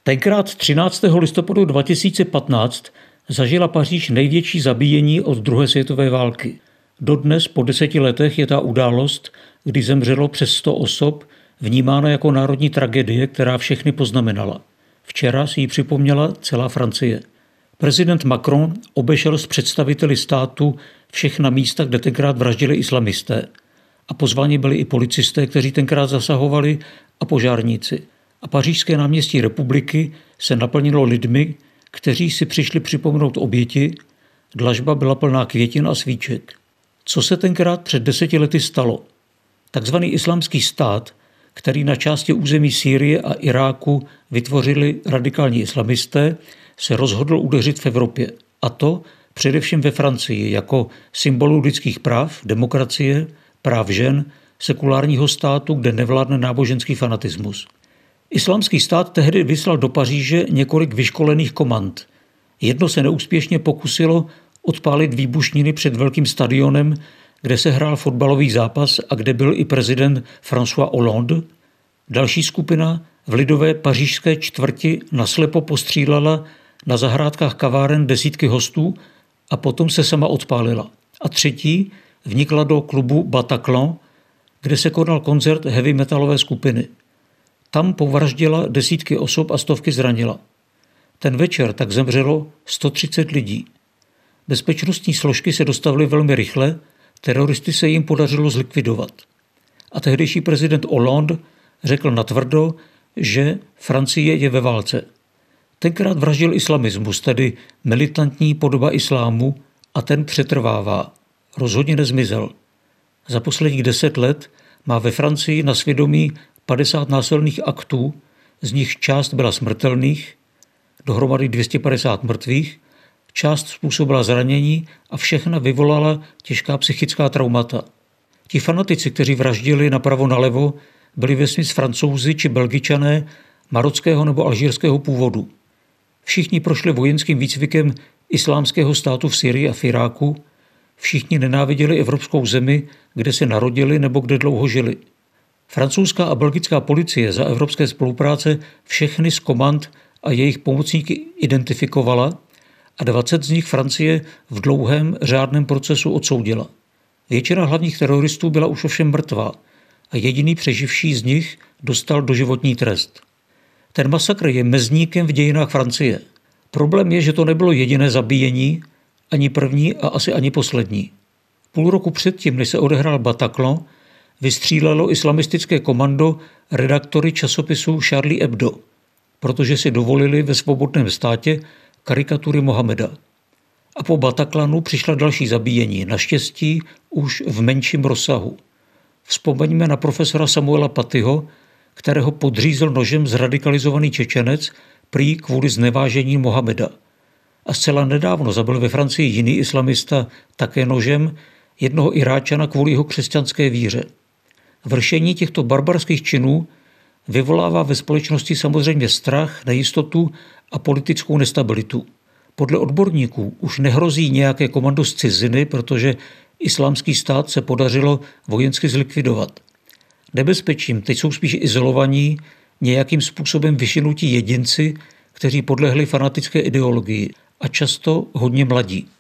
Tenkrát 13. listopadu 2015 zažila Paříž největší zabíjení od druhé světové války. Dodnes po 10 letech je ta událost, kdy zemřelo přes 100 osob, vnímána jako národní tragédie, která všechny poznamenala. Včera si ji připomněla celá Francie. Prezident Macron obešel s představiteli státu všechna místa, kde tenkrát vraždili islamisté. A pozváni byli i policisté, kteří tenkrát zasahovali, a požárníci. A pařížské náměstí Republiky se naplnilo lidmi, kteří si přišli připomenout oběti. Dlažba byla plná květin a svíček. Co se tenkrát před 10 lety stalo? Takzvaný islámský stát, který na části území Sýrie a Iráku vytvořili radikální islamisté, se rozhodl udeřit v Evropě. A to především ve Francii jako symbolu lidských práv, demokracie, práv žen, sekulárního státu, kde nevládne náboženský fanatismus. Islámský stát tehdy vyslal do Paříže několik vyškolených komand. Jedno se neúspěšně pokusilo odpálit výbušniny před velkým stadionem, kde se hrál fotbalový zápas a kde byl i prezident François Hollande. Další skupina v lidové pařížské čtvrti naslepo postřílela na zahrádkách kaváren desítky hostů a potom se sama odpálila. A třetí vnikla do klubu Bataclan, kde se konal koncert heavy metalové skupiny. Tam povraždila desítky osob a stovky zranila. Ten večer tak zemřelo 130 lidí. Bezpečnostní složky se dostavily velmi rychle, teroristy se jim podařilo zlikvidovat. A tehdejší prezident Hollande řekl natvrdo, že Francie je ve válce. Tenkrát vraždil islamismus, tedy militantní podoba islámu, a ten přetrvává. Rozhodně nezmizel. Za posledních 10 let má ve Francii na svědomí 50 násilných aktů, z nich část byla smrtelných, dohromady 250 mrtvých, část způsobila zranění a všechna vyvolala těžká psychická traumata. Ti fanatici, kteří vraždili napravo nalevo, byli vesměs Francouzi či Belgičané marockého nebo alžírského původu. Všichni prošli vojenským výcvikem islámského státu v Syrii a v Iráku, všichni nenáviděli evropskou zemi, kde se narodili nebo kde dlouho žili. Francouzská a belgická policie za evropské spolupráce všechny z komand a jejich pomocníky identifikovala a 20 z nich Francie v dlouhém řádném procesu odsoudila. Většina hlavních teroristů byla už ovšem mrtvá a jediný přeživší z nich dostal doživotní trest. Ten masakr je mezníkem v dějinách Francie. Problém je, že to nebylo jediné zabíjení, ani první a asi ani poslední. Půl roku předtím, než se odehrál Bataclan, vystřílelo islamistické komando redaktory časopisu Charlie Hebdo, protože si dovolili ve svobodném státě karikatury Mohameda. A po Bataclanu přišla další zabíjení, naštěstí už v menším rozsahu. Vzpomeňme na profesora Samuela Patyho, kterého podřízl nožem zradikalizovaný Čečenec prý kvůli znevážení Mohameda. A zcela nedávno zabil ve Francii jiný islamista také nožem jednoho Iráčana kvůli jeho křesťanské víře. Vršení těchto barbarských činů vyvolává ve společnosti samozřejmě strach, nejistotu a politickou nestabilitu. Podle odborníků už nehrozí nějaké komando z ciziny, protože islámský stát se podařilo vojensky zlikvidovat. Nebezpečím teď jsou spíš izolovaní, nějakým způsobem vyšinutí jedinci, kteří podlehli fanatické ideologii a často hodně mladí.